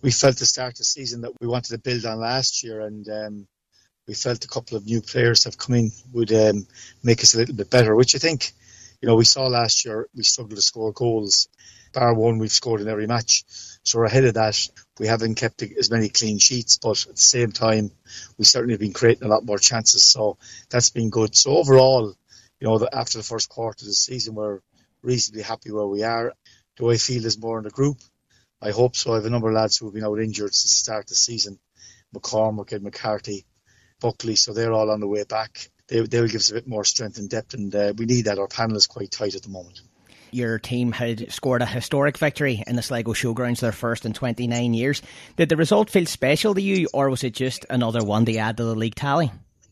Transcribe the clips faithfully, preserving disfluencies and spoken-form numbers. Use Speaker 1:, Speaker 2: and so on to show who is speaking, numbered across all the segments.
Speaker 1: we felt to start the season that we wanted to build on last year, and um, we felt a couple of new players have come in would um, make us a little bit better, which I think, you know, we saw last year we struggled to score goals. Bar one, we've scored in every match. So we're ahead of that. We haven't kept as many clean sheets, but at the same time, we certainly have been creating a lot more chances. So that's been good. So overall, you know, after the first quarter of the season, we're reasonably happy where we are. Do I feel there's more in the group? I hope so. I have a number of lads who have been out injured since the start of the season. McCormick and McCarthy, Buckley, so they're all on the way back. They, they will give us a bit more strength and depth, and uh, we need that. Our panel is quite tight at the moment.
Speaker 2: Your team had scored a historic victory in the Sligo Showgrounds, their first in twenty-nine years. Did the result feel special to you, or was it just another one to add to the league tally?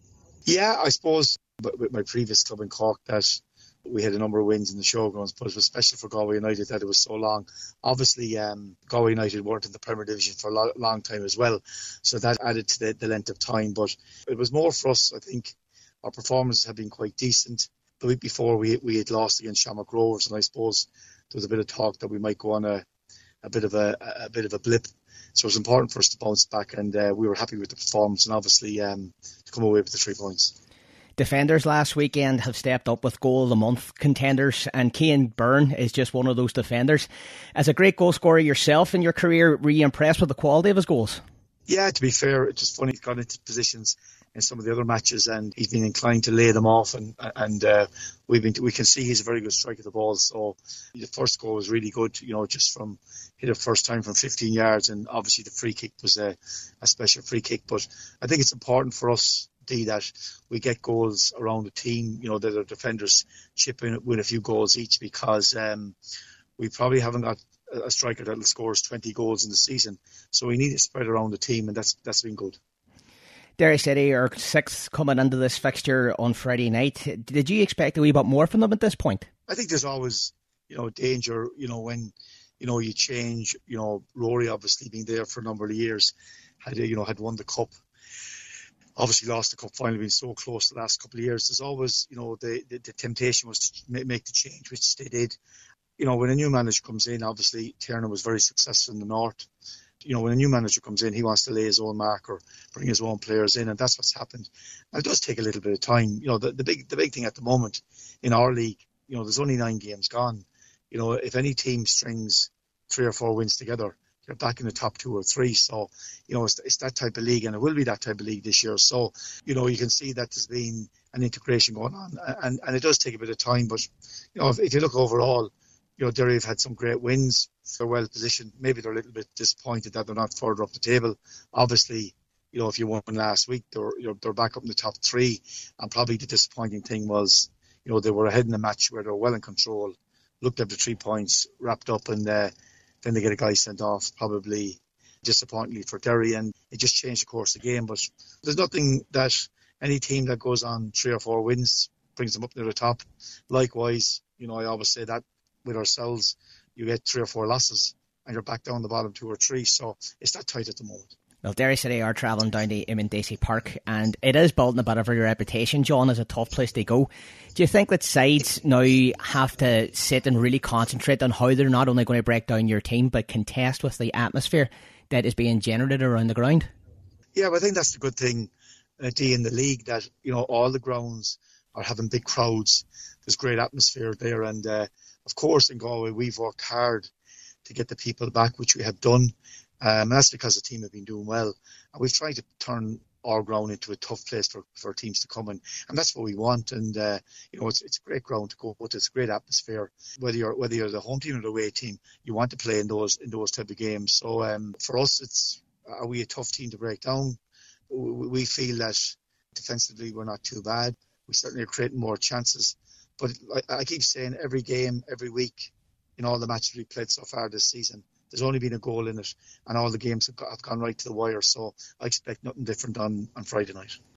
Speaker 1: Yeah, I suppose with my previous club in Cork that we had a number of wins in the Showgrounds, but it was special for Galway United that it was so long. Obviously, um, Galway United weren't in the Premier Division for a lo- long time as well, so that added to the, the length of time. But it was more for us, I think. Our performances have been quite decent. The week before we we had lost against Shamrock Rovers, and I suppose there was a bit of talk that we might go on a, a bit of a, a bit of a blip. So it was important for us to bounce back, and uh, we were happy with the performance, and obviously um, to come away with the three points.
Speaker 2: Defenders last weekend have stepped up with goal of the month contenders, and Cian Byrne is just one of those defenders. As a great goal scorer yourself in your career, were you impressed with the quality of his goals?
Speaker 1: Yeah, to be fair, it's just funny he's got into positions in some of the other matches, and he's been inclined to lay them off, and and uh, we've been we can see he's a very good striker of the ball. So the first goal was really good, you know, just from hit it first time from fifteen yards, and obviously the free kick was a, a special free kick. But I think it's important for us, D, that we get goals around the team, you know, that our defenders chip in with a few goals each, because um, we probably haven't got a striker that scores twenty goals in the season, so we need to spread around the team, and that's that's been good.
Speaker 2: Derry City are sixth coming into this fixture on Friday night. Did you expect a wee bit more from them at this point?
Speaker 1: I think there's always, you know, danger, you know, when, you know, you change, you know, Rory obviously being there for a number of years, had, you know, had won the cup, obviously lost the cup final, been so close the last couple of years. There's always, you know, the, the, the temptation was to make the change, which they did. You know, when a new manager comes in, obviously Tiernan was very successful in the north. You know, when a new manager comes in, he wants to lay his own mark or bring his own players in, and that's what's happened. And it does take a little bit of time. You know, the, the big the big thing at the moment in our league, you know, there's only nine games gone. You know, if any team strings three or four wins together, you're back in the top two or three. So, you know, it's, it's that type of league, and it will be that type of league this year. So, you know, you can see that there's been an integration going on, and, and it does take a bit of time. But, you know, if, if you look overall, you know, Derry have had some great wins. They're well positioned. Maybe they're a little bit disappointed that they're not further up the table. Obviously, you know, if you won last week, they're you're, they're back up in the top three. And probably the disappointing thing was, you know, they were ahead in the match where they were well in control, looked at the three points, wrapped up, and uh, then they get a guy sent off, probably disappointingly for Derry, and it just changed the course of the game. But there's nothing that any team that goes on three or four wins brings them up near the top. Likewise, you know, I always say that with ourselves, you get three or four losses and you're back down the bottom two or three, so it's that tight at the moment.
Speaker 2: Well, Derry City are travelling down to Eamon Dacey Park, and it is building a bit of a reputation, John, as a tough place to go. Do you think that sides now have to sit and really concentrate on how they're not only going to break down your team, but contest with the atmosphere that is being generated around the ground?
Speaker 1: Yeah, but I think that's the good thing, uh, D, in the league, that, you know, all the grounds are having big crowds. There's great atmosphere there, and uh, of course in Galway we've worked hard to get the people back, which we have done, um, and that's because the team have been doing well, and we've tried to turn our ground into a tough place for, for teams to come in, and that's what we want. And uh, you know, it's it's a great ground to go to, it's a great atmosphere. Whether you're whether you're the home team or the away team, you want to play in those in those type of games. So um, for us, it's are we a tough team to break down? We, we feel that defensively we're not too bad. We certainly are creating more chances. But I, I keep saying every game, every week, in all the matches we've played so far this season, there's only been a goal in it, and all the games have, got, have gone right to the wire. So I expect nothing different on, on Friday night.